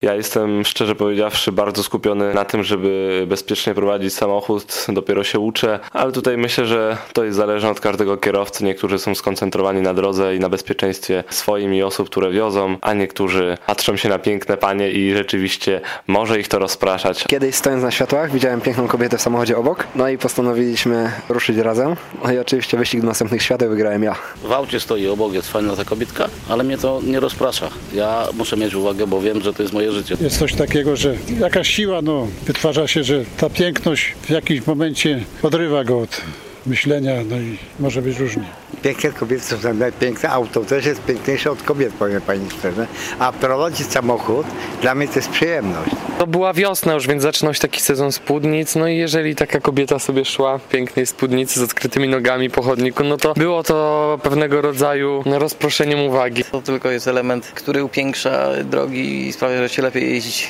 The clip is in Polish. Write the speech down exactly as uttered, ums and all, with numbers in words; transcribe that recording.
Ja jestem, szczerze powiedziawszy, bardzo skupiony na tym, żeby bezpiecznie prowadzić samochód. Dopiero się uczę, ale tutaj myślę, że to jest zależne od każdego kierowcy. Niektórzy są skoncentrowani na drodze i na bezpieczeństwie swoim i osób, które wiozą, a niektórzy patrzą się na piękne panie i rzeczywiście może ich to rozpraszać. Kiedyś stojąc na światłach widziałem piękną kobietę w samochodzie obok, no i postanowiliśmy ruszyć razem. No i oczywiście wyścig do następnych świateł wygrałem ja. W aucie stoi obok, jest fajna ta kobietka, ale mnie to nie rozprasza. Ja muszę mieć uwagę, bo wiem, że to jest moje życie. Jest coś takiego, że jakaś siła no, wytwarza się, że ta piękność w jakimś momencie odrywa go od myślenia, no i może być różnie. Piękne kobiety są piękne, auto też jest piękniejsze od kobiet, powiem pani szczerze. A prowadzić samochód, dla mnie to jest przyjemność. To była wiosna już, więc zaczynał się taki sezon spódnic, no i jeżeli taka kobieta sobie szła w pięknej spódnicy z odkrytymi nogami po chodniku, no to było to pewnego rodzaju rozproszeniem uwagi. To tylko jest element, który upiększa drogi i sprawia, że się lepiej jeździć.